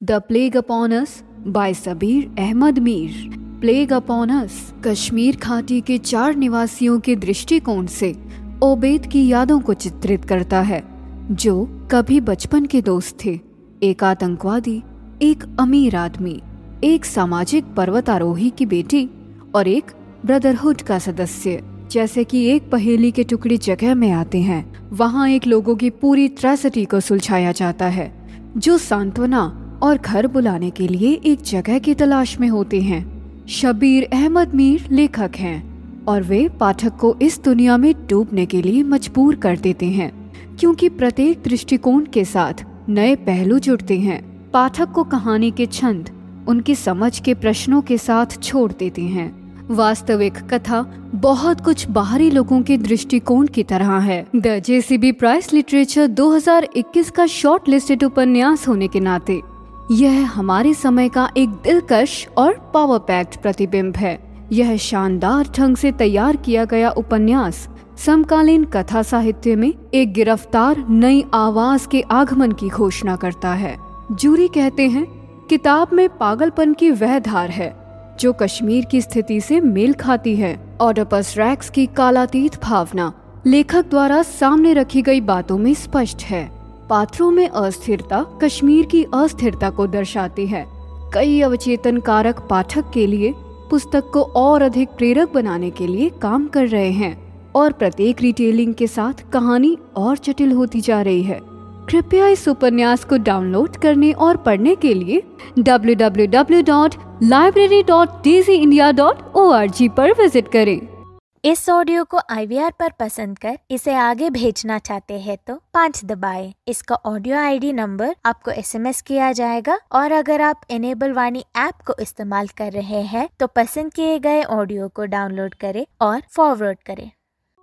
The plague upon us by Sabir Ahmad Mir. Plague upon us Kashmir घाटी के 4 निवासियों के दृष्टिकोण से ओबेद की यादों को चित्रित करता है, जो कभी बचपन के दोस्त थे। एक आतंकवादी, एक अमीर आदमी, एक सामाजिक पर्वतारोही की बेटी और एक ब्रदरहुड का सदस्य। जैसे कि एक पहेली के टुकड़े जगह में आते हैं, वहाँ एक लोगों की पूरी त्रैसटी को सुलझाया जाता है, जो सांत्वना और घर बुलाने के लिए एक जगह की तलाश में होते हैं। शबीर अहमद मीर लेखक हैं और वे पाठक को इस दुनिया में डूबने के लिए मजबूर कर देते हैं, क्योंकि प्रत्येक दृष्टिकोण के साथ नए पहलू जुड़ते हैं। पाठक को कहानी के छंद उनकी समझ के प्रश्नों के साथ छोड़ देते हैं। वास्तविक कथा बहुत कुछ बाहरी लोगों के दृष्टिकोण की तरह है। द जेसीबी प्राइज लिटरेचर 2021 का शॉर्ट लिस्टेड उपन्यास होने के नाते यह हमारे समय का एक दिलकश और पावर पैक्ड प्रतिबिंब है। यह शानदार ढंग से तैयार किया गया उपन्यास समकालीन कथा साहित्य में एक गिरफ्तार नई आवाज के आगमन की घोषणा करता है। जूरी कहते हैं, किताब में पागलपन की वह धार है जो कश्मीर की स्थिति से मेल खाती है। ओडिपस रेक्स की कालातीत भावना लेखक द्वारा सामने रखी गई बातों में स्पष्ट है। पात्रों में अस्थिरता कश्मीर की अस्थिरता को दर्शाती है। कई अवचेतन कारक पाठक के लिए पुस्तक को और अधिक प्रेरक बनाने के लिए काम कर रहे हैं और प्रत्येक रिटेलिंग के साथ कहानी और जटिल होती जा रही है। कृपया इस उपन्यास को डाउनलोड करने और पढ़ने के लिए www.library.daisyindia.org पर विजिट करें। इस ऑडियो को IVR पर पसंद कर इसे आगे भेजना चाहते हैं तो 5 दबाएं। इसका ऑडियो ID नंबर आपको SMS किया जाएगा और अगर आप इनेबल वाणी ऐप को इस्तेमाल कर रहे हैं तो पसंद किए गए ऑडियो को डाउनलोड करें और फॉरवर्ड करें।